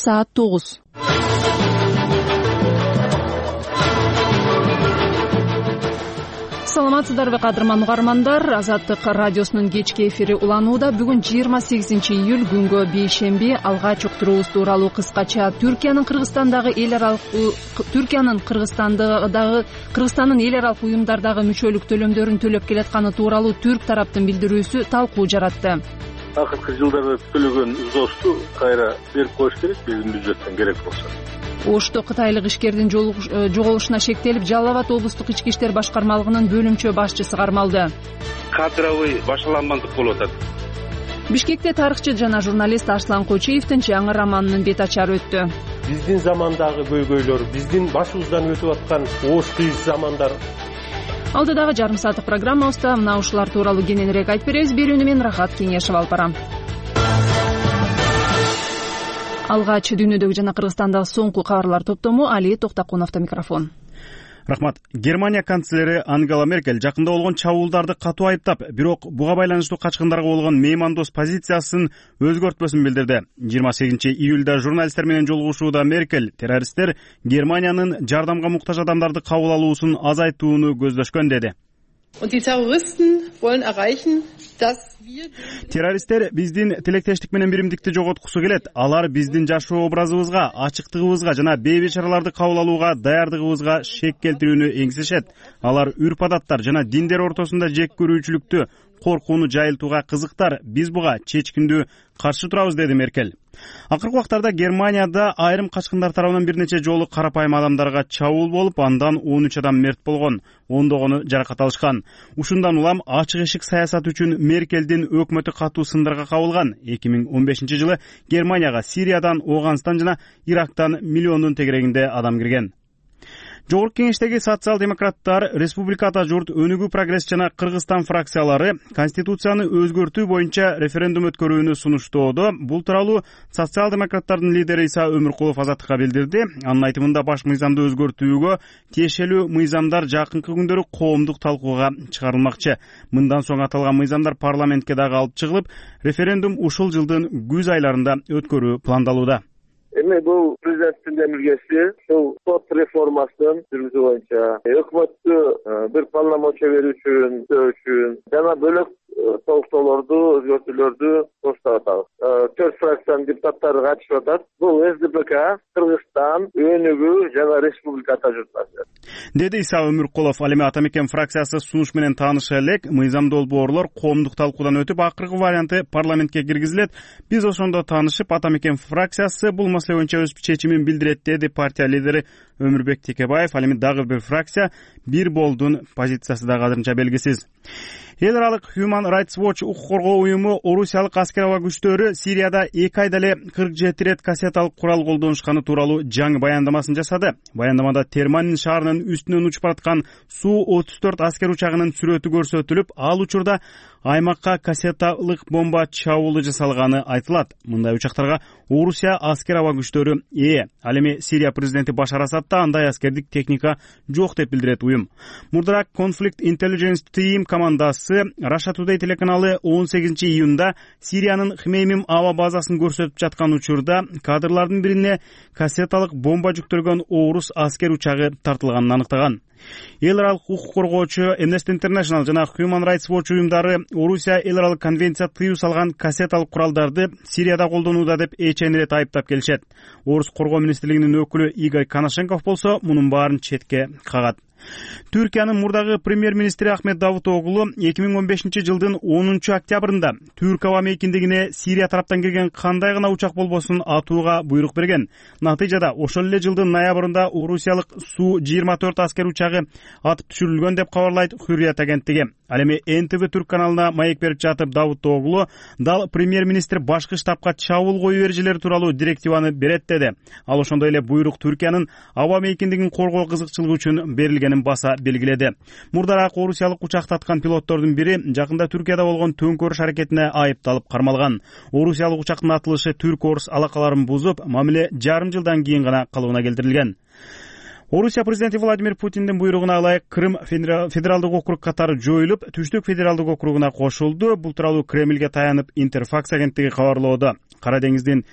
саат 9. Саламатсыздарбы кадырман угармандар, Азаттык радиосунун кечки эфири уланууда. Бүгүн 28 июль күнгө бейшемби. Алгач уктуруубуз тууралуу кыскача Кыргызстандын эл аралык уюмдардагы мүчөлүк төлөмдөрүн төлөп келатканы тууралуу түрк тараптын билдирүүсү талкуу жаратты. Акыркы жылдарда төлөгөн взносту кайра берип коюш керек, биздин бюджеттен керек болсо. Ошто кытайлык ишкердин жоголушуна шектелип, Жалал Абад облустук ички иштер башкармалыгынын бөлүмчө башчысы кармалды. Кадровый башаланмандык болуп атат. Бишкекте тарыхчы жана журналист Арслан Кочиевдин жаңы романынын бет ачары өттү. Биздин замандагы көйгөйлөр, биздин башыбыздан өтүп аткан оош кыйыз замандар. Алдыдагы жарым сааттык программабызда мына ушулар тууралуу кененирээк айтып беребиз. Берүүнү мен Рахат Кеңешев алып барам. Алгач дүйнөдөгү жана Кыргызстандагы соңку кабарлар топтому Али Токтакуновдо микрофон. Рахмат. Германия канцлери Ангела Меркель жакында болгон чабуулдарды катуу айыптап, бирок буга байланыштуу качкындарга болгон меймандос позициясын өзгөртпөсүн билдирди. 28 июлда журналисттер менен жолугушууда Меркель террористтер Германиянын жардамга муктаж адамдарды кабыл алуусун азайтууну көздөшкөн деди. Террористтер биздин тилектештик менен биримдикти жоготкусу келет. Алар биздин жашоо образыбызга, ачыктыгыбызга жана бейбечараларды кабыл алууга даярдыгыбызга шек келтирүүнү эңсишет. Алар үрп-адаттар жана диндер ортосунда жек көрүүчүлүктү, коркууну жайылтууга кызыктар. Биз буга чечкиндүү каршы турабыз, деди Меркель. Акыркы убактарда Германияда айрым качкындар тарабынан бир нече жолу карапайым адамдарга чабуул болуп, андан 13 адам мерт болгон, ондогону жаракат алышкан. Ушундан улам ачык эшик саясат үчүн Меркелдин өкмөтү катуу сындарга кабылган. 2015 жылы Германияга Сириядан, Ооганстан жана Ирактан миллиондун тегерегинде адам кирген. Жогорку кеңештеги социал-демократтар, Республика Ата журт, Өнүгүү прогресс жана Кыргызстан фракциялары Конституцияны өзгөртүү боюнча референдум өткөрүүнү сунуштоодо. Бул тууралуу социал-демократтардын лидери Иса Өмүркулов Азаттыкка билдирди. Анын айтымында баш мыйзамды өзгөртүүгө тиешелүү мыйзамдар жакынкы күндөрү коомдук талкууга чыгарылмакчы. Мындан соң аталган мыйзамдар парламентке дагы алып чыгылып, референдум ушул жылдын күз айларында өткөрүү пландалууда. Эми бул президенттин демилгеси ушул сот реформасынын жүргүзүү боюнча өкмөттү бир полномочия берүү үчүн жана бөлөк толуктоолорду, өзгөртүүлөрдү коштоп атабыз. 4 фракциянын депутаттары катышып атат. Бул СДПК, Кыргызстан, Өнүгүү жана Республика Ата журт партиясы. Деди Иса Өмүркулов. Ал эми Ата мекен фракциясы сунуш менен тааныша элек. Мыйзам долбоорлор коомдук талкуудан өтүп, акыркы варианты парламентке киргизилет. Биз ошондо таанышып, Ата мекен фракциясы бул маселе боюнча өз чечимин билдирет, деди партия лидери Өмүрбек Текебаев. Ал эми дагы бир фракция Бир болдун позициясы да азырынча белгисиз. Эл аралык Human Rights Watch укук коргоо уюму Орусиялык аскер аба күчтөрү Сирияда 2 айда эле 47 рет кассеталык курал колдонушканы тууралуу жаңы баяндамасын жасады. Баяндамада Терманин шаарынын үстүнөн учуп бараткан Су-34 аскер учагынын сүрөтү көрсөтүлүп, ал учурда аймакка кассеталык бомба чабуулу жасалганы айтылат. Мындай учактарга Орусия аскер аба күчтөрү Ал эми Сирия президенти Башар Асадда андай аскердик техника жок деп билдирет уюм. Мурдараак Conflict Intelligence Team командасы Russia Today телеканалы 18 июнда Сириянын Хмеймим аба базасын көрсөтүп жаткан учурда кадрлардын бирине кассеталык бомба жүктөлгөн орус аскер учагы тартылганын аныктаган. Эл аралык укук коргоочу Amnesty International жана Human Rights Watch уюмдары Орусия эл аралык конвенция тыюу салган кассеталык куралдарды Сирияда колдонууда деп эчен рет айыптап келишет. Орус коргоо министрлигинин өкүлү Игорь Коношенков болсо мунун баарын четке кагат. Түркиянын мурдагы премьер-министри Ахмет Давутоглу 2015 жылдын 10 октябрында Түрк аба мейкиндигине Сирия тараптан кирген кандай гана учак болбосун атууга буйрук берген. Натыйжада ошол эле жылдын ноябрында Орусиялык Су-24 аскер учагы атып түшүрүлгөн деп кабарлайт Hürriyet агенттиги. Ал эми НТВ Түрк каналына маек берип жатып Давутоглу дал премьер-министр башкы штабка чабуул коюу эрежелери тууралуу директиваны берет деди. Ал ошондой эле буйрук Түркиянын аба мейкиндигин коргоо кызыкчылыгы үчүн берилгенин баса белгиледи. Мурдараак орусиялык учак таткан пилоттордун бири жакында Түркияда болгон төңкөрүш аракетине айыпталып кармалган. Орусиялык учактын атылышы түрк-орус алакаларын бузуп, мамиле жарым жылдан кийин гана калыбына келтирилген. Орусия президенти Владимир Путиндин буйругуна ылайык Крым федералдык округ катары жоюлуп, Түштүк федералдык округуна кошулду. Бул тууралуу Кремлге таянып Интерфакс агенттиги кабарлоодо. Кара деңиздин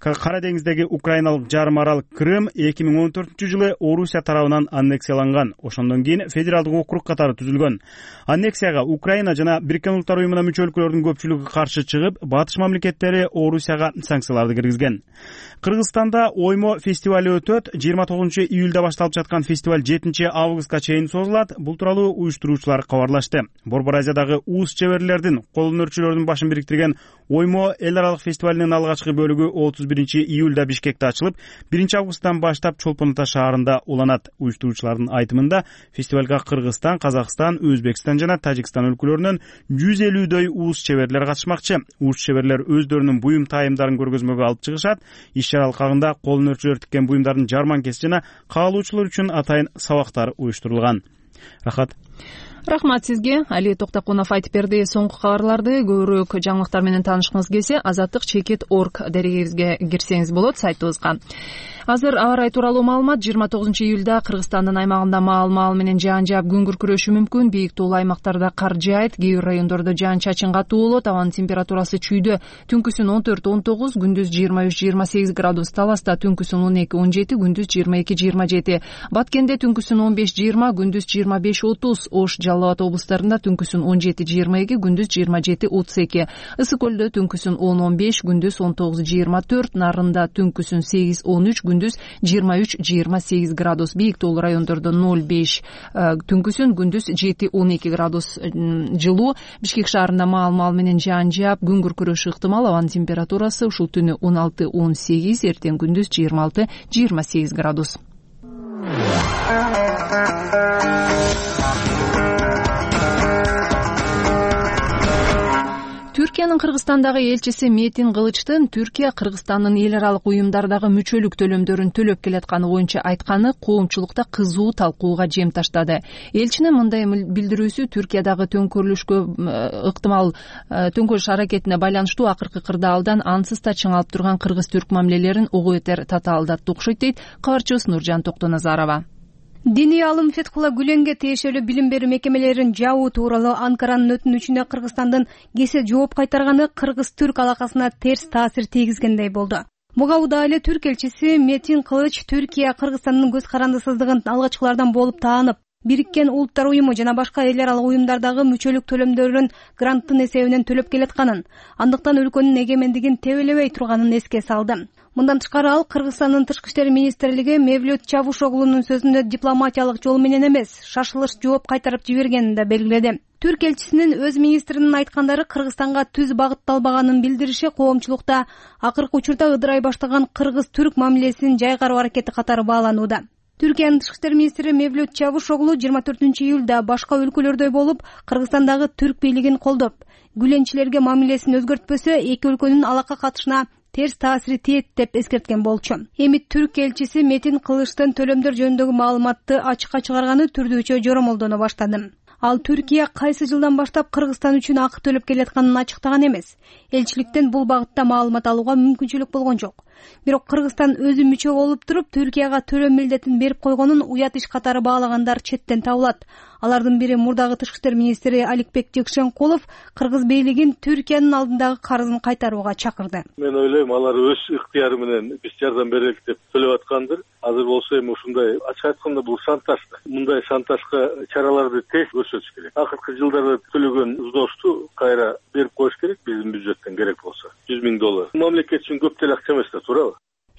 Кара деңиздеги украиналык жарым арал Крым 2014-жылы Орусия тарабынан аннексияланган. Ошондон кийин федералдык округ катары түзүлгөн. Аннексияга Украина жана Бириккен Улуттар уюмуна мүчө өлкөлөрдүн көпчүлүгү каршы чыгып, батыш мамлекеттери Орусияга санкцияларды киргизген. Кыргызстанда оймо фестивали өтөт. 29-июлда башталып жаткан фестиваль 7-августка чейин созулат. Бул тууралуу уюштуруучулар кабарлашты. Борбор Азиядагы уус чеберлердин, кол өнөрчүлөрдүн башын бириктирген оймо эл аралык фестивалынын алгачкы бөлүгү 31-июлда Бишкекте ачылып, 1-августтан баштап Чолпон Ата шаарында уланат. Уюштуруучулардын айтымында фестивалга Кыргызстан, Казакстан, Өзбекстан жана Тажикстан өлкөлөрүнөн 150дөй уус чеберлер катышмакчы. Уус чеберлер өздөрүнүн буюм тайымдарын көргөзмөгө алып чыгышат. Иш-чара алкагында кол өнөрчүлөр тиккен буюмдардын жарманкеси жана каалоочулар үчүн атайын сабактар уюштурулган. Рахмат сизге. Али Токтокунов айтып берди. Соңку кабарларды көбүрөөк жаңылыктар менен таанышкыңыз келсе, azattik.org дарегибизге кирсеңиз болот, сайтыбызга. Азыр аба ырайы тууралуу маалымат. 29-июлда Кыргызстандын аймагында маал менен жаан жаап күн күркүрөшү мүмкүн. Бийик туулуу аймактарда кар жаайт, кээ бир райондордо жаан-чачын катуу болот. Абанын температурасы чүйдө түнкүсүн 14-19, күндүз 23-28 градус. Таласта түнкүсүн 12-17, күндүз 22-27. Баткенде түнкүсүн 15-20, күндүз 25-30. Ош, Жалал Абад облустарында түнкүсүн 17-22, күндүз 27-32. Ысык көлдө түнкүсүн 10-15, күндүз 19-24. Нарында түнкүсүн 8-13, күндүз 23-28 градус. Бийик тоолуу райондордо 0-5, түнкүсүн күндүз 7-12 градус жылуу. Бишкек шаарында маал менен жаан жаап, күн күркүрөшү ыктымал. Абанын температурасы ушул түнү 16-18, эртең күндүз 26-28 градус. Түркиянын Кыргызстандагы элчиси Метин Кылычтын Түркия Кыргызстандын эл аралык уюмдардагы мүчөлүк төлөмдөрүн төлөп келатканы боюнча айтканы коомчулукта кызуу талкууга жем таштады. Элчинин мындай билдирүүсү Түркиядагы төңкөрүлүшкө ыктымал төңкөрүш аракетине байланыштуу акыркы кырдаалдан ансыз да чыңалып турган кыргыз-түрк мамилелерин ого бетер татаалдатты окшойт дейт кабарчыбыз Нуржан Токтоназарова. Диний алым Фетхулла Гүленге тиешелүү билим берүү мекемелерин жабуу тууралуу Анкаранын өтүнүчүнө Кыргызстандын кесе жооп кайтарганы кыргыз-түрк алакасына терс таасир тийгизгендей болду. Буга удаа эле түрк элчиси Метин Кылыч Түркия Кыргызстандын көз карандысыздыгын алгачкылардан болуп таанып, Бириккен Улуттар уюму жана башка эл аралык уюмдардагы мүчөлүк төлөмдөрүн гранттын эсебинен төлөп келатканын, андыктан өлкөнүн эгемендигин тебелебей турганын эске салды. Мындан тышкары ал Кыргызстандын тышкы иштер министрлиги Мевлют Чавушоглунун сөзүндө дипломатиялык жол менен эмес, шашылыш жооп кайтарып жибергенин да белгиледи. Түрк элчисинин өз министринин айткандары Кыргызстанга түз багытталбаганын билдириши коомчулукта акыркы учурда ыдырай баштаган кыргыз-түрк мамилесин жайгаруу аракети катары бааланууда. Түркиянын тышкы иштер министри Мевлют Чавушоглу 24-июлда башка өлкөлөрдөй болуп Кыргызстандагы түрк бийлигин колдоп, гүленчилерге мамилесин өзгөртпөсө эки өлкөнүн алака катышына терс таасири тиет деп эскерткен болчу. Эми түрк элчиси Метин Кылычтын төлөмдөр жөнүндөгү маалыматты ачыкка чыгарганы түрдүүчө жоромолдоно баштады. Ал Түркия кайсы жылдан баштап Кыргызстан үчүн акы төлөп келатканын ачыктаган эмес. Элчиликтен бул багытта маалымат алууга мүмкүнчүлүк болгон жок. Бирок Кыргызстан өзү мүчө болуп туруп Түркияга төлөм милдетин берип койгонун уят иш катары баалагандар четтен табылат. Алардын бири мурдагы тышкы иштер министри Аликбек Жекшенкулов Кыргыз бийлигин Түркиянын алдындагы карызын кайтарууга чакырды. Мен ойлойм, алар өз ыктыяры менен биз жардам берели деп төлөп аткандыр. Азыр болсо эми ушундай ачык айтканда бул шантаж. Мындай шантажга чараларды тез көрсөтүш керек. Акыркы жылдарда төлөгөн взнostу кайра берип коюш керек биздин бюджеттен керек болсо. $100,000. Мамлекет үчүн көп деле акча эмес да, туурабы?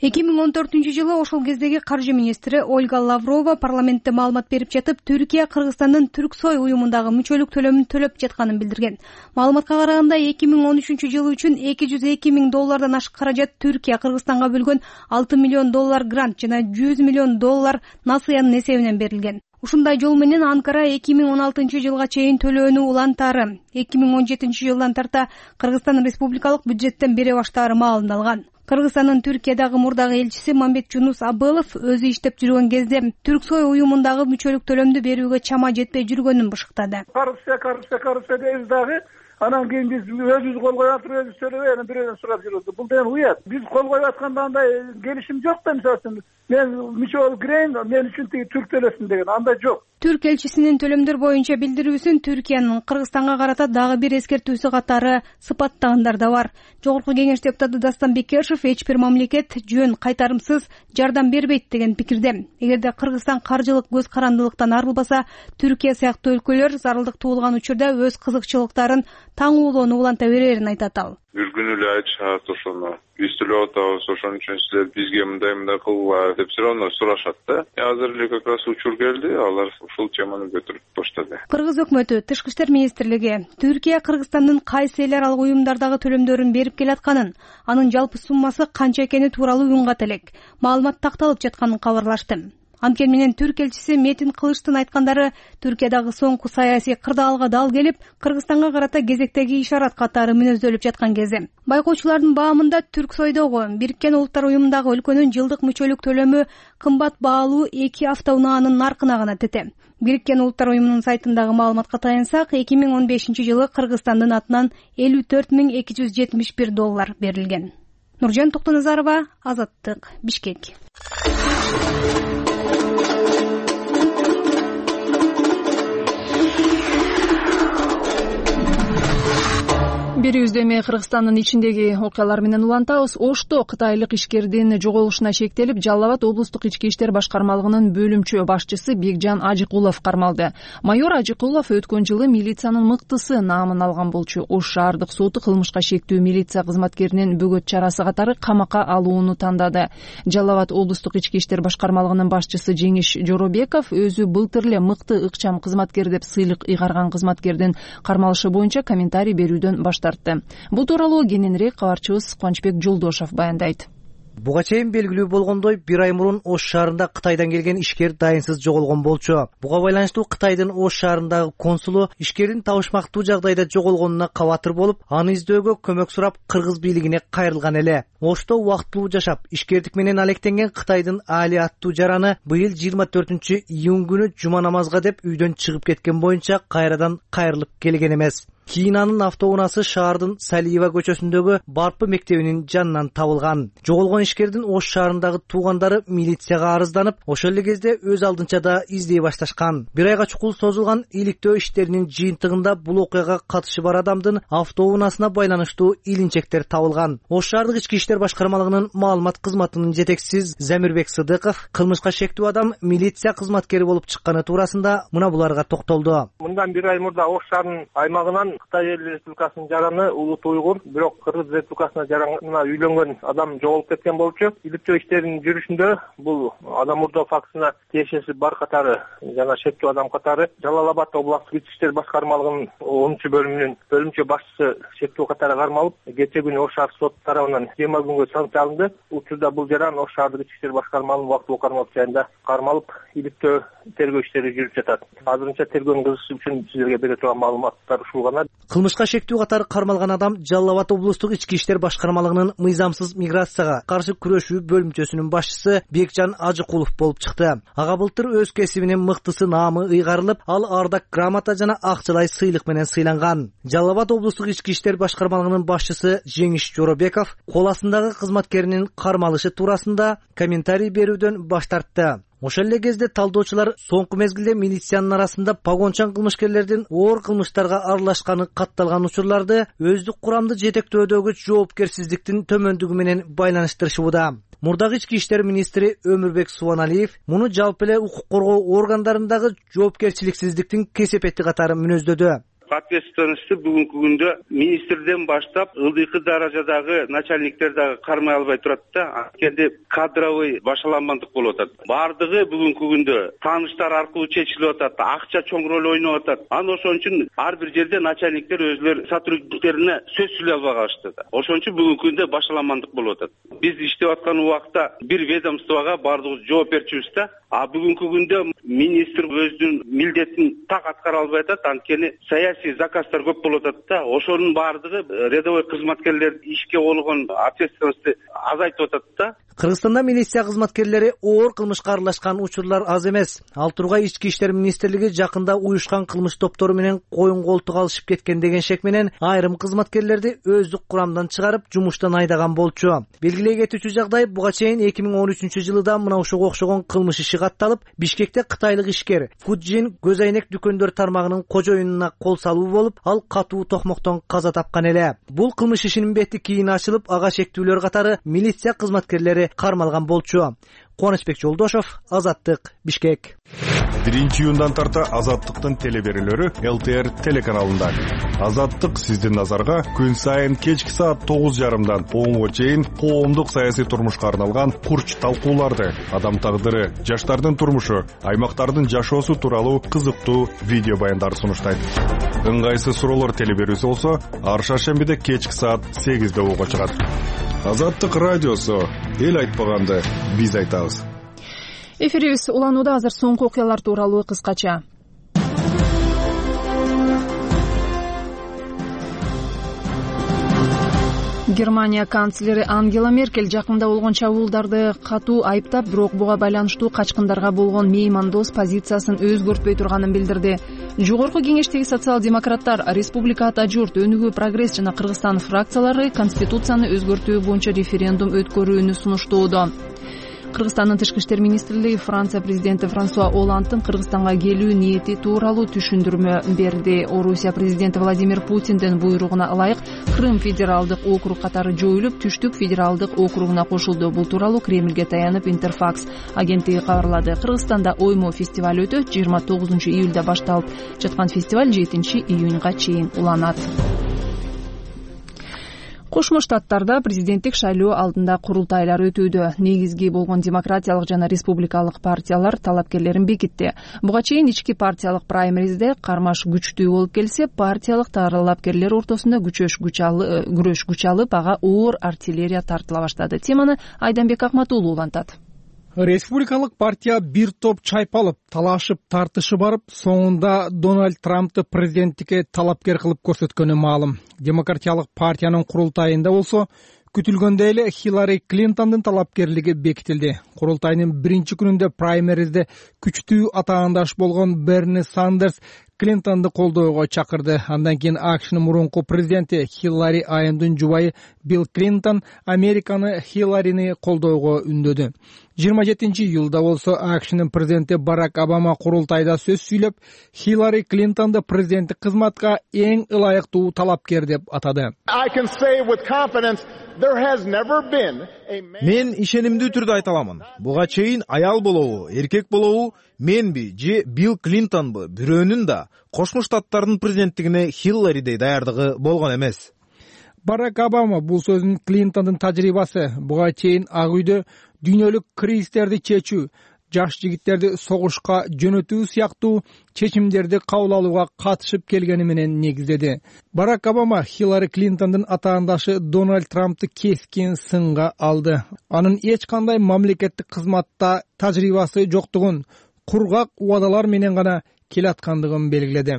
2014-жылы ошол кездеги каржы министри Ольга Лаврова парламентте маалымат берип жатып, Түркия Кыргызстандын Түрксой уюмундагы мүчөлүк төлөмүн төлөп жатканын билдирген. Маалыматка караганда 2013-жылы үчүн $202,000 ашык каражат Түркия Кыргызстанга бөлгөн $6 миллион грант жана $100 миллион насыянын эсебинен берилген. Ушундай жол менен Анкара 2016-жылга чейин төлөөнү улантаары, 2017-жылдан тарта Кыргызстан республикалык бюджеттен бере баштаары маалымдалган. Кыргызстандын Түркиядагы мурдагы элчиси Мамбет Жунус Абылов өзү иштеп жүргөн кезде Түрксой уюмундагы мүчөлүк төлөмдү берүүгө чама жетпей жүргөнүн бышыктады. Коррупция дейбиз дагы. Анан кийин биз өзүбүз кол коюп атып өзүбүз төлөбөй анан бирөөдөн сурап жүрөбүз. Бул деген уят. Биз кол коюп атканда андай келишим жок да, мисалы үчүн мен мүчө болуп кирейин, мен үчүн тиги түрк төлөсүн деген андай жок. Түрк элчисинин төлөмдөр боюнча билдирүүсүн Түркиянын Кыргызстанга карата дагы бир эскертүүсү катары сыпаттагандар да бар. Жогорку кеңеш депутаты Дастан Бекешев эч бир мамлекет жөн кайтарымсыз жардам бербейт деген пикирде. Эгерде Кыргызстан каржылык көз карандылыктан арылбаса, Түркия сыяктуу өлкөлөр зарылдык туулган учурда өз кызыкчылыктарын таңуулоону уланта берерин айтат ал. Бир күнү эле айтышат ошону. Биз төлөп атабыз, ошон үчүн силер бизге мындай кылгыла деп сурано сурашат да. Азыр эле как раз учур келди, алар ушул теманы көтөрүп баштады. Кыргыз өкмөтү, Тышкы иштер министрлиги Түркия Кыргызстандын кайсы эл аралык уюмдардагы төлөмдөрүн берип келатканын, анын жалпы суммасы канча экени тууралуу уюмга элек маалымат такталып жатканын кабарлашты. Анткени менен Түрк элчиси Метин Кылычтын айткандары Түркиядагы соңку саясий кырдаалга дал келип, Кыргызстанга карата кезектеги ишарат катары мүнөздөлүп жаткан кезде. Байкоочулардын баамында Түрк Сойдогу Бириккен Улуттар уюмундагы өлкөнүн жылдык мүчөлүк төлөмү кымбат баалуу 2 автоунаанын наркына гана тете. Бириккен Улуттар уюмунун сайтындагы маалыматка таянсак, 2015-жылы Кыргызстандын атынан $54,271 берилген. Нуржан Токтоназарова, Азаттык, Бишкек. Берүүбүздө эми Кыргызстандын ичиндеги окуялар менен улантабыз. Ошто кытайлык ишкердин жоголушуна шектелип, Жалал Абад облустук ички иштер башкармалыгынын бөлүмчө башчысы Бекжан Ажыкулов кармалды. Майор Ажыкулов өткөн жылы милициянын мыктысы наамын алган болчу. Ош шаардык соту кылмышка шектүү милиция кызматкеринин бөгөт чарасы катары камакка алууну тандады. Жалал Абад облустук ички иштер башкармалыгынын башчысы Жеңиш Жоробеков өзү былтыр эле мыкты ыкчам кызматкер деп сыйлык ыйгарган кызматкердин кармалышы боюнча комментарий берүүдөн баш тартты. Бул тууралуу кененирээк кабарчыбыз Кубанычбек Жолдошов баяндайт. Буга чейин белгилүү болгондой, бир ай мурун Ош шаарында Кытайдан келген ишкер дайынсыз жоголгон болчу. Буга байланыштуу Кытайдын Ош шаарындагы консулу ишкердин табышмактуу жагдайда жоголгонуна кабатыр болуп, аны издөөгө көмөк сурап Кыргыз бийлигине кайрылган эле. Ошто убактылуу жашап, ишкердик менен алектенген Кытайдын Али аттуу жараны быйыл 24-июнь күнү жума намазга деп үйдөн чыгып кеткен боюнча кайрадан кайрылып келген эмес. Кийин анын автоунасы шаардын Салиева көчөсүндөгү Барпы мектебинин жанынан табылган. Жоголгон ишкердин Ош шаарындагы туугандары милицияга арызданып, ошол эле кезде өз алдынча да издей башташкан. Бир айга чукул созулган иликтөө иштеринин жыйынтыгында бул окуяга катышы бар адамдын автоунасына байланыштуу илинчектер табылган. Ош шаардык ички иштер башкармалыгынын маалымат кызматынын жетекчиси Замирбек Сыдыков кылмышка шектүү адам милиция кызматкери болуп чыкканы туурасында мына буларга токтолду. Мындан бир ай мурда Ош шаарынын аймагынан Кытай Республикасынын жараны улут уйгур, бирок Кыргыз Республикасына жаранына үйлөнгөн адам жоголуп кеткен болчу. Иликтөө иштеринин жүрүшүндө бул адам мурдоо фактысына тиешеси бар катары жана шектүү адам катары Жалал Абад облустук ички иштер башкармалыгынын 10-бөлүмүнүн бөлүмчө башчысы шектүү катары кармалып, кечээ күнү Ош шаардык сот тарабынан 20 күнгө санкция алынды. Учурда бул жаран Ош шаардык ички иштер башкармалыгынын убактылуу кармалып жайында кармалып, иликтөө тергөө иштери жүрүп жатат. Азырынча тергөөнүн кызышы үчүн силерге бере турган маалыматтар ушул гана. Кылмышка шектүү катары кармалган адам Жалал Абад облустук ички иштер башкармалыгынын мыйзамсыз миграцияга каршы күрөшүү бөлүмчөсүнүн башчысы Бекжан Ажыкулов болуп чыкты. Ага былтыр өз кесибинин мыктысы наамы ыйгарылып, ал ардак грамота жана акчалай сыйлык менен сыйланган. Жалал Абад облустук ички иштер башкармалыгынын башчысы Жеңиш Жоробеков кол астындагы кызматкеринин кармалышы туурасында комментарий берүүдөн баш тартты. Ошол эле кезде талдоочулар соңку мезгилде милициянын арасында погончан кылмышкерлердин оор кылмыштарга аралашканы катталган учурларды өздүк курамды жетектөөдөгү жоопкерсиздиктин төмөндүгү менен байланыштырышууда. Мурдагы ички иштер министри Өмүрбек Субаналиев муну жалпы эле укук коргоо органдарындагы жоопкерчиликсиздиктин кесепети катары мүнөздөдү. Ответственности бүгүнкү күндө министрден баштап ылдыйкы даражадагы начальниктер дагы кармай албай турат да. Анткени кадровый башаланмандык болуп атат. Бардыгы бүгүнкү күндө тааныштар аркылуу чечилип атат, акча чоң роль ойноп атат. Аны ошон үчүн ар бир жерде начальниктер өзлөр сотрудниктерине сөз сүйлөй албай калышты да. Ошон үчүн бүгүнкү күндө башаланмандык болуп атат. Биз иштеп аткан убакта бир ведомствого бардыгыбыз жооп берчүбүз да. А бүгүнкү күндө министр өзүнүн милдетин так аткара албай атат, анткени саясий заказдар көп болуп атат да. Ошонун баардыгы рядовой кызматкерлер ишке болгон ответственностьти азайтып атат да. Кыргызстанда милиция кызматкерлери оор кылмышка аралашкан учурлар аз эмес. Ал тургай Ички иштер министрлиги жакында уюшкан кылмыш топтору менен коюн колтук алышып кеткен деген шек менен айрым кызматкерлерди өздүк курамдан чыгарып жумуштан айдаган болчу. Белгилей кетүүчү жагдай, буга чейин 2013-жылы да мына ушуга окшогон кылмыш иши катталып, Бишкекте кытайлык ишкер Фуджин көз айнек дүкөндөр тармагынын кожоюнуна кол салуу болуп, ал катуу токмоктон каза тапкан эле. Бул кылмыш ишинин бети кийин ачылып, ага шектүүлөр катары милиция кызматкерлери кармалган болчу. Кубанычбек Жолдошов, Азаттык, Бишкек. 1-июндан тарта Азаттыктын телеберүүлөрү ЛТР телеканалында. Азаттык сиздин назарга күн сайын кечки саат 9:30дан 10:00 чейин коомдук саясий турмушка арналган курч талкууларды, адам тагдыры, жаштардын турмушу, аймактардын жашоосу тууралуу кызыктуу видео баяндарды сунуштайт. Ыңгайсыз суроолор телеберүүсү болсо, ар шаршембиде кечки саат 8:00 угуга чыгат. Азаттык радиосу, эл айтпаганды биз айтабыз. Эфирибиз уланууда. Азыр соңку окуялар тууралуу кыскача. Германия канцлери Ангела Меркель жакында болгон чабуулдарды катуу айыптап, бирок буга байланыштуу качкындарга болгон меймандос позициясын өзгөртпөй турганын билдирди. Жогорку кеңештеги социал-демократтар, Республика Ата журт, Өнүгүү Прогресс жана Кыргызстан фракциялары конституцияны өзгөртүү боюнча референдум өткөрүүнү сунуштоодо. Кыргызстандын тышкы иштер министрлиги Франция президенти Франсуа Олландтын Кыргызстанга келүү ниети тууралуу түшүндүрмө берди. Орусия президенти Владимир Путиндин буйругуна ылайык Крым федералдык округ катары жоюлуп, Түштүк федералдык округуна кошулду. Бул тууралуу Кремльге таянып Интерфакс агенттиги кабарлады. Кыргызстанда оймо фестиваль өтөт. 29 июлда башталып жаткан фестиваль 7 июнга чейин уланат. Кошмо Штаттарда президенттик шайлоо алдында курултайлар өтүүдө. Негизги болгон демократиялык жана республикалык партиялар талапкерлерин бекитти. Буга чейин ички партиялык праймеризде кармаш күчтүү болуп келсе, партиялык талапкерлер ортосунда күрөш күч алып, ага оор артиллерия тартыла баштады. Теманы Айданбек Акматуллу улантат. Республикалык партия бир топ чайпалып, талашып, тартышы барып, соңунда Дональд Трампты президенттикке талапкер кылып көрсөткөнү маалым. Демократиялык партиянын курултайында болсо, күтүлгөндөй эле Хиллари Клинтондун талапкерлиги бекитилди. Курултайдын биринчи күнүндө праймеризде күчтүү атаандаш болгон Берни Сандерс Клинтонду колдоого чакырды. Андан кийин АКШнын мурунку президенти Хиллари айымдын жубайы Билл Клинтон Американы Хилларини колдоого үндөдү. 27 июлда болсо АКШнын президенти Барак Обама курултайда сөз сүйлөп, Хиллари Клинтонду президенттик кызматка эң ылайыктуу талапкер деп атады. Мен ишенимдүү түрдө айта аламын. Буга чейин аял болобу, эркек болобу, менби же Билл Клинтонбу бирөөнүн да Кошмо Штаттардын президенттигине Хилларидей даярдыгы болгон эмес. Барак Обама бул сөзүн Клинтондун тажрыйбасы. Буга чейин Ак үйдө дүйнөлүк кризистерди чечүү, жаш жигиттерди согушка жөнөтүү сыяктуу чечимдерди кабыл алууга катышып келгени менен негиздеди. Барак Обама Хиллари Клинтондун атаандашы Дональд Трампты кескин сынга алды. Анын эч кандай мамлекеттик кызматта тажрыйбасы жоктугун, кургак убадалар менен гана келаткандыгын белгиледи.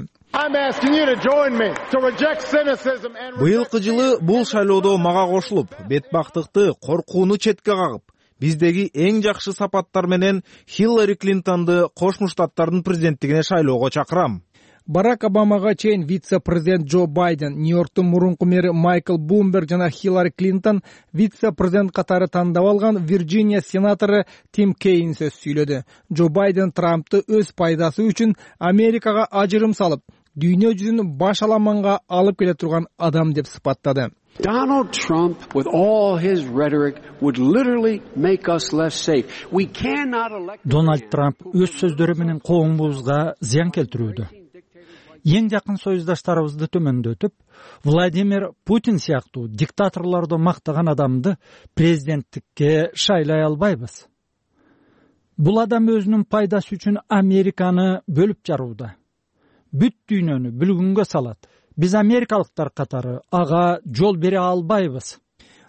Быйылкы жылы бул шайлоодо мага кошулуп, бетбактыкты, коркууну четке кагып, биздеги эң жакшы сапаттар менен Хиллари Клинтонду Кошмо Штаттардын президенттигине шайлоого чакырам. Барак Обамага чейин вице-президент Джо Байден, Нью-Йорктун мурунку мэри Майкл Блумберг жана Хиллари Клинтон вице-президент катары тандап алган Вирджиния сенатору Тим Кейн сөз сүйлөдү. Джо Байден Трампты өз пайдасы үчүн Америкага ажырым салып, дүйнө жүзүн баш аламанга алып келе турган адам деп сыпаттады. Donald Trump, with all his rhetoric, would literally make us less safe. We cannot elect. Donald Trump өз сөздөрү менен коомубузга зыян келтирүүдө. Эң жакын союздаштарыбызды төмөндөтүп, Владимир Путин сыяктуу диктаторлорду мактаган адамды президенттикке шайлай албайбыз. Бул адам өзүнүн пайдасы үчүн Американы бөлүп жарууда. Бүт дүйнөнү бүлгүнгө салат. Биз америкалыктар катары ага жол бере албайбыз.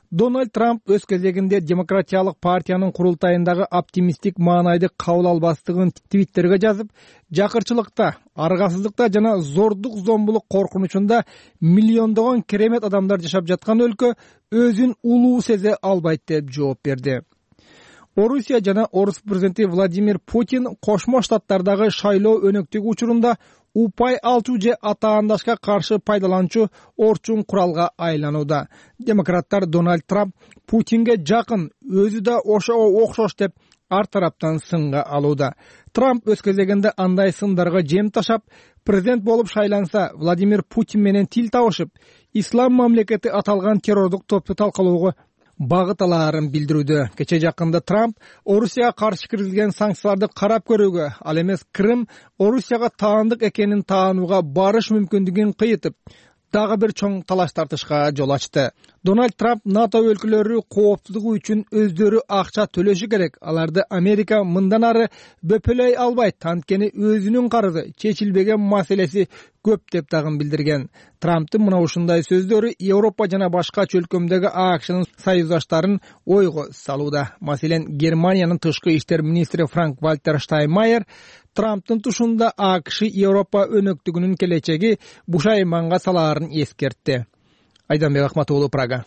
Дональд Трамп өз кезегинде Демократиялык партиянын курултайындагы оптимисттик маанайды кабыл албастыгын твиттерге жазып, жакырчылыкта, аргасыздыкта жана зордук зомбулук коркунучунда миллиондогон керемет адамдар жашап жаткан өлкө өзүн улуу сезе албайт деп жооп берди. Орусия жана Орус президенти Владимир Путин Кошмо Штаттардагы шайлоо өнөктүгү учурунда упай алчу же атаандашка каршы пайдаланчу орчун куралга айланууда. Демократтар Дональд Трамп Путинге жакын, өзү да ошого окшош деп ар тараптан сынга алууда. Трамп өз кезегинде андай сындарга жем ташап, президент болуп шайланса, Владимир Путин менен тил табышып, ислам мамлекети аталган террордук топту талкалоого багыт алаарын билдирүүдө. Кече жакында Трамп Орусияга каршы киргизилген санкцияларды карап көрүүгө, ал эмес Крым Орусияга таандык экенин таанууга барыш мүмкүндүгүн кыйытып, дагы бир чоң талаш тартышка жол ачты. Дональд Трамп НАТО өлкөлөрү кооптуулугу үчүн өздөрү акча төлөшү керек. Аларды Америка мындан ары бөпөлөй албайт, анткени өзүнүн карызы чечилбеген маселеси көп деп дагы билдирген. Трамптын мына ушундай сөздөрү Европа жана башка чөлкөмдөгү АКШнын союздаштарын ойго салууда. Маселен, Германиянын тышкы иштер министри Франк-Вальтер Штайнмайер Трамптын тушунда АКШ Европа өнөктүгүнүн келечеги бушайманга салаарын эскертти. Айданбек Ахматуулу, Прага.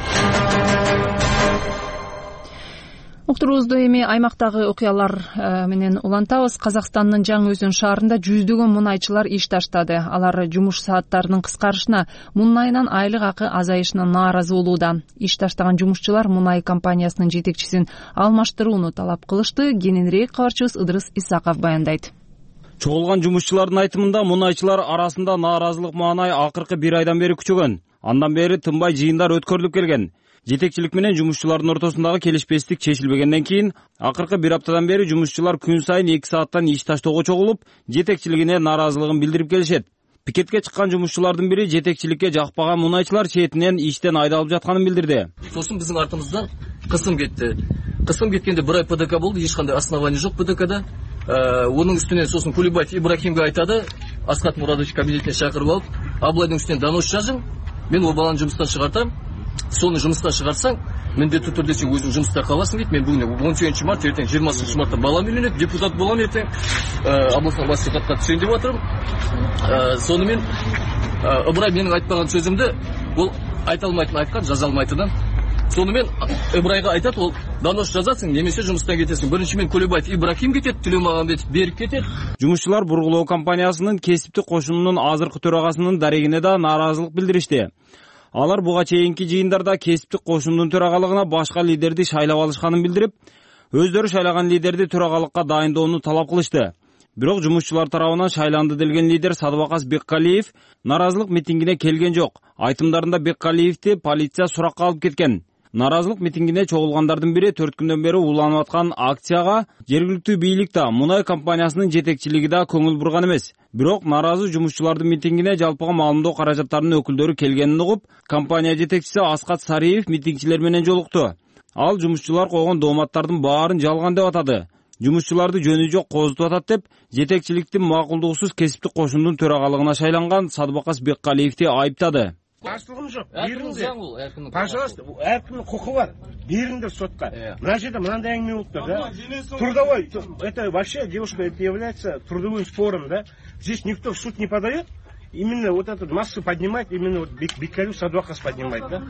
Уктуруубузду эми аймактагы окуялар менен улантабыз. Казакстандын Жаңы Өзөн шаарында жүздөгөн мунайчылар иш таштады. Алар жумуш сааттарынын кыскарышына, мунайынан айлык акы азайышына нааразы болууда. Иш таштаган жумушчулар мунай компаниясынын жетекчисин алмаштырууну талап кылышты. Кененирээк кабарчыбыз Ыдырыс Исаков баяндайт. Чогулган жумушчулардын айтымында мунайчылар арасында нааразылык маанай акыркы бир айдан бери күчөгөн. Андан бери тынбай жыйындар өткөрүлүп келген. Жетекчилик менен жумушчулардын ортосундагы келишпестик чечилбегенден кийин акыркы бир аптадан бери жумушчулар күн сайын 2 сааттан иш таштоого чогулуп, жетекчилигине нааразылыгын билдирип келишет. Пикетке чыккан жумушчулардын бири жетекчиликке жакпаган мунайчылар четинен иштен айдалып жатканын билдирди. Сосын биздин артымыздан кысым кетти. Кысым кеткенде бир ай ПДК болду, эч кандай основание жок ПДКда. Onun üstüne sosun Kulübayев İbrahim'e aytadı. Askat Muradovич kabinetine çağırıp alıp, ablayın üstüne danos yazın. Ben o balanı жұмыстан çıkartam. Sonra жұмыстан çıkarsan, міндетті түрде сен өзің жұмыста қаласың дейді. Мен бүгін 17 март, ертең 20 мартта балам үйленеді, депутат болам ертең. Облыстық мәслихатқа түсейін деп отырмын. Сонымен Ыбырай менің айтпаған сөзімді ол айта алмайтын айтқан, жаза алмайтынын. Сонымен Ыбырайға айтады, ол донос жазасың, немесе жұмыстан кетесің. Біріншімен Kulübayев Ибрахим кетеді, Төлеумағамбетов Берік кетеді. Жумушчулар бургулоо компаниясынын кесиптик кошунунун азыркы төрагасынын дарегине да нааразылык билдиришти. Алар буга чейинки жыйындарда кесиптик кошундун төрагалыгына башка лидерди шайлап алышканын билдирип, өздөрү шайлаган лидерди төрагалыкка дайындоону талап кылышты. Бирок жумушчулар тарабынан шайланды делген лидер Садыбакас Беккалиев нааразылык митингине келген жок. Айтымдарында Беккалиевди полиция суракка алып кеткен. Нааразылык митингине чогулгандардын бири 4 күндөн бери уланып аткан акцияга жергиликтүү бийлик да, мунай компаниясынын жетекчилиги да көңүл бурган эмес. Бирок нааразы жумушчулардын митингине жалпыга маалымдоо каражаттарынын өкүлдөрү келгенин угуп, компания жетекчиси Аскат Сариев митингчилер менен жолукту. Ал жумушчулар койгон дооматтардын баарын жалган деп атады. Жумушчуларды жөнү жок козутуп атат деп, жетекчиликтин макулдугусуз кесиптик кошундун төрагалыгына шайланган Садыбакас Беккалиевди айыптады. Каршылығым жоқ. Беріңдер. Пожалуйста, әркімнің құқы бар. Беріңдер сотқа. Мына жерде мынандай әңгіме болып тұр, да? Трудовой, это вообще, девушка, это является трудовым спором, да? Здесь никто в суд не подает. Именно вот эту массу поднимать, именно вот Беккалиев Садыбакас поднимать, да?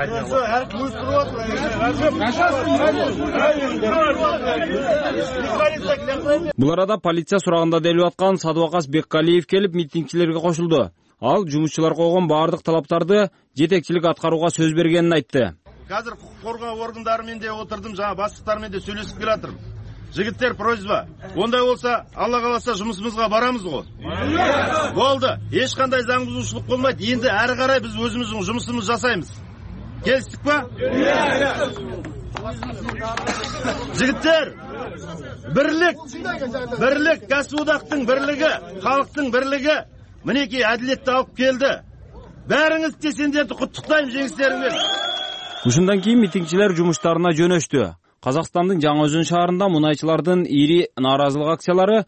Бул арада полиция сурагында делип аткан Садыбакас Беккалиев келип митингчилерге кошулду. Ал жумушчулар койгон баардык талаптарды жетекчилик аткарууга сөз бергенин айтты. Қазір құқық қорғау органдарымен де отырдым, жаңа бастықтармен де сөйлесіп келатырмын. Жігіттер, просьба. Ондай болса, Алла қаласа жұмысымызға барамыз ғой. Болды. Ешқандай заң бұзушылық болмайды. Енді әрі қарай біз өзіміздің жұмысымыз жасаймыз. Келістік па? Жігіттер, бірлік, кәсіподақтың бірлігі, халықтың бірлігі, мінекей әділетті алып келді. Бәріңіз сендерді құттықтаймын жеңістеріңмен. Ушундан кийин митингчилер жумуштарына жөнөштү. Казакстандын Жаңы Өзөн шаарында мунайчылардын ири нааразылык акциялары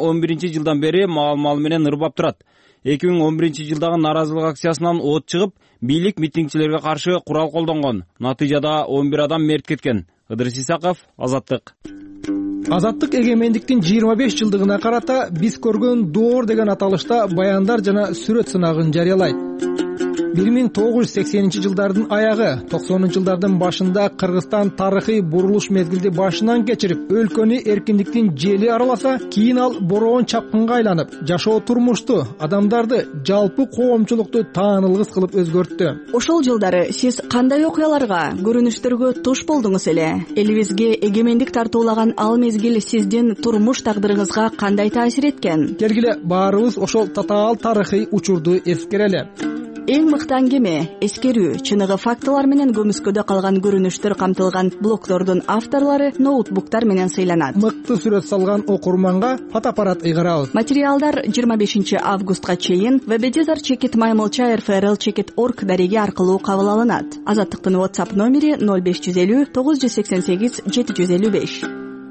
2011-жылдан бери маал менен ырбап турат. 2011-жылдагы нааразылык акциясынан от чыгып, бийлик митингчилерге каршы курал колдонгон. Натыйжада 11 адам мерт кеткен. Ыдырыс Исаков, Азаттык. Азаттык эгемендиктин 25 жылдыгына карата биз көргөн доор деген аталышта баяндар жана сүрөт сынагын жарыялайт. 1980-жылдардын аягы, 90-жылдардын башында Кыргызстан тарыхый бурулуш мезгилди башынан кечирип, өлкөнү эркиндиктин жели араласа, кийин ал бороон чапкынга айланып, жашоо турмушту, адамдарды, жалпы коомчулукту таанылгыс кылып өзгөрттү. Ошол жылдары сиз кандай окуяларга, көрүнүштөргө туш болдуңуз эле? Элибизге эгемендик тартуулаган ал мезгил сиздин турмуш тагдырыңызга кандай таасир эткен? Келгиле баарыбыз ошол татаал тарыхый учурду эскерели. Эң мыкты аңгеме, эскерүү, чыныгы фактылар менен көмүскөдө калган көрүнүштөр камтылган блогдордун авторлору ноутбуктар менен сыйланат. Мыкты сүрөт салган окурманга фотоаппарат ыйгарабыз. Материалдар 25 августка чейин www.maymolcha.rfrl.org дареги аркылуу кабыл алынат. Азаттыктын WhatsApp номери 0550 988 755.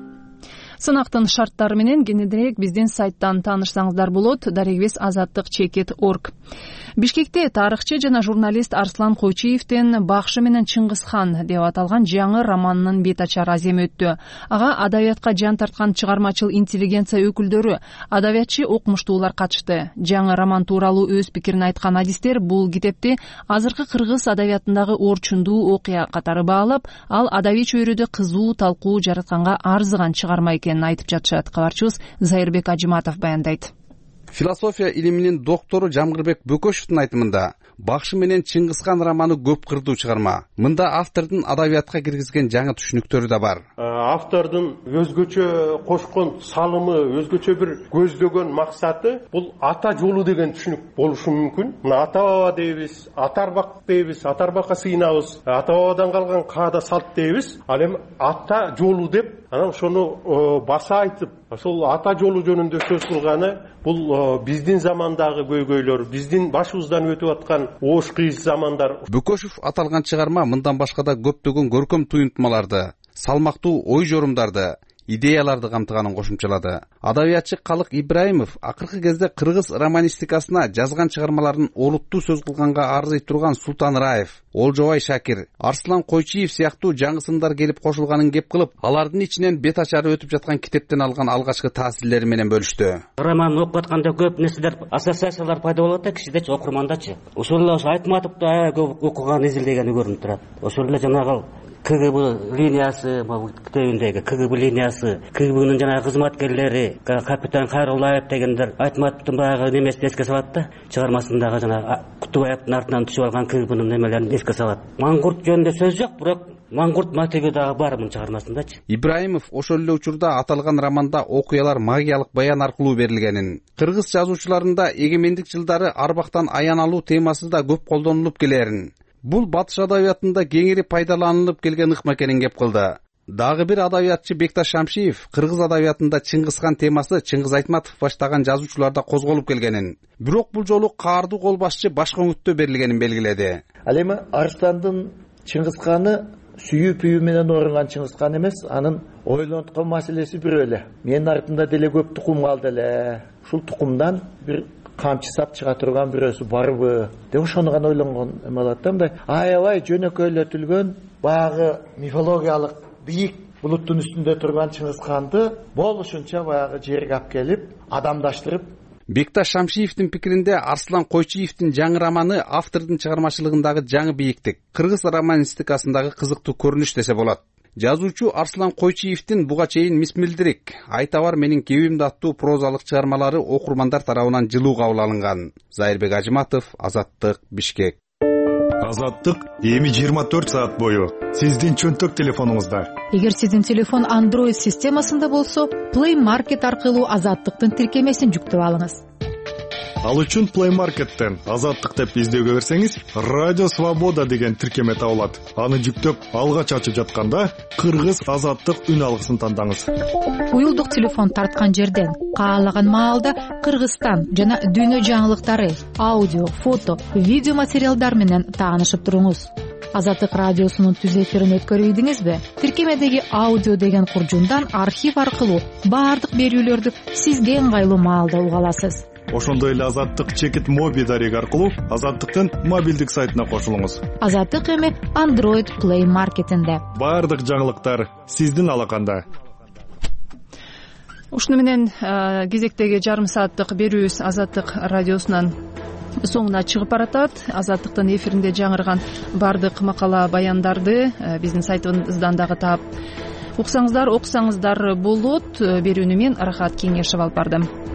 Сынактын шарттары менен кененирээк биздин сайттан таанышсаңыздар болот. Дарегибиз azattik.org. Бишкекте тарыхчы жана журналист Арслан Койчиевдин «Бакшы менен Чыңгызхан» деп аталган жаңы романынын бет ачар аземи өттү. Ага адабиятка жан тарткан чыгармачыл интеллигенция өкүлдөрү, адабиятчы окумуштуулар катышты. Жаңы роман тууралуу өз пикирин айткан адистер бул китепти азыркы кыргыз адабиятындагы орчундуу окуя катары баалап, ал адабий чөйрөдө кызуу талкуу жаратканга арзыган чыгарма экенин айтып жатышат. Кабарчыбыз Зайырбек Ажиматов баяндайт. Философия илиминин доктору Жамгырбек Бөкөшевдин айтымында «Бакшы менен Чыңгызхан» романы көп кырдуу чыгарма. Мында автордун адабиятка киргизген жаңы түшүнүктөрү да бар. Автордун өзгөчө кошкон салымы, өзгөчө бир көздөгөн максаты бул ата жолу деген түшүнүк болушу мүмкүн. Мына ата баба дейбиз, ата арбак дейбиз, ата арбакка сыйынабыз, ата бабадан калган каада салт дейбиз. Ал эми ата жолу деп анан ошону баса айтып, ошол ата жолу жөнүндө сөз кылганы бул биздин замандагы көйгөйлөр, биздин башыбыздан өтүп аткан оош кыйыз замандар. Бөкөшев аталган чыгарма мындан башка да көптөгөн көркөм туюнтмаларды, салмактуу ой жорумдарды, идеяларды камтыганын кошумчалады. Адабиятчы Калык Ибраимов акыркы кезде кыргыз романистикасына жазган чыгармаларын олуттуу сөз кылганга арзый турган Султан Раев, Олжобай Шакир, Арслан Койчиев сыяктуу жаңысындар келип кошулганын кеп кылып, алардын ичинен бет ачары өтүп жаткан китептен алган алгачкы таасирлери менен бөлүштү. Роман окуп атканда көп нерселер, ассоциациялар пайда болот да кишидечи, окурмандачы. Ошол эле Айтматовду көп окуган, изилдегени көрүнүп турат. Ошол эле жанагы КГБ линиясы, китебиндеги КГБ линиясы, КГБнын жана кызматкерлери, капитан Кайруллаев дегендер Айтматовдун баягы немесин эске салат да, чыгармасындагы жана Кутубаевдин артынан түшүп алган КГБнын немелерин эске салат. Маңгурт жөнүндө сөз жок, бирок маңгурт мотиви дагы бар мун чыгармасындачы. Ибраимов ошол эле учурда аталган романда окуялар магиялык баян аркылуу берилгенин, кыргыз жазуучуларында эгемендик жылдары арбактан аян алуу темасы да көп колдонулуп келерин, бул батыш адабиятында кеңири пайдаланылып келген ыкма экенин кеп кылды. Дагы бир адабиятчы Бекташ Шамшиев кыргыз адабиятында Чыңгызхан темасы Чыңгыз Айтматов баштаган жазуучуларда козголуп келгенин, бирок бул жолу каардуу кол башчы башка үмүттө берилгенин белгиледи. Ал эми Арстандын Чыңгызханы сүйүү менен орунган Чыңгызхан эмес, анын ойлонткон маселеси бирөө эле. Менин артымда деле көп тукум калды эле. Ушул тукумдан бир камчы сап чыга турган бирөөсү барбы деп ошону гана ойлонгон эме болот да. Мындай аябай жөнөкөйлөтүлгөн баягы мифологиялык бийик булуттун үстүндө турган Чыңгызханды болушунча баягы жерге алып келип адамдаштырып. Бекташ Шамшиевдин пикиринде Арслан Койчиевдин жаңы романы автордун чыгармачылыгындагы жаңы бийиктик, кыргыз романистикасындагы кызыктуу көрүнүш десе болот. Жазуучу Арслан Койчиевдин буга чейин Мисмилдирик, Айта бар менин кебимди аттуу прозалык чыгармалары окурмандар тарабынан жылуу кабыл алынган. Зайырбек Ажиматов, Азаттык, Бишкек. Азаттык эми 24 саат бою сиздин чөнтөк телефонуңузда. Эгер сиздин телефон Android системасында болсо, Play Market аркылуу Азаттыктын тиркемесин жүктөп алыңыз. Ал үчүн Play Market'тен Азаттык деп издөөгө берсеңиз, Радио Свобода деген тиркеме табылат. Аны жүктөп, алгач ачып жатканда кыргыз Азаттык үн алгысын тандаңыз. Уюлдук телефон тарткан жерден каалаган маалда Кыргызстан жана дүйнө жаңылыктары, аудио, фото, видео материалдар менен таанышып туруңуз. Азаттык радиосунун түз эфирин өткөрүп ийдиңизби? Тиркемедеги аудио деген куржундан архив аркылуу баардык берүүлөрдү сизге ыңгайлуу маалда уга аласыз. ошондой эле Азаттык чекит моби дареги аркылуу Азаттыктын мобилдик сайтына кошулуңуз. Азаттык эми Android Play маркетинде. Баардык жаңылыктар сиздин алаканда. Ушуну менен кезектеги жарым сааттык берүүбүз Азаттык радиосунан соңуна чыгып баратат. Азаттыктын эфиринде жаңырган баардык макала баяндарды биздин сайтыбыздан дагы таап уксаңыздар, окусаңыздар болот. Берүүнү мен Рахат Кеңешев алып бардым.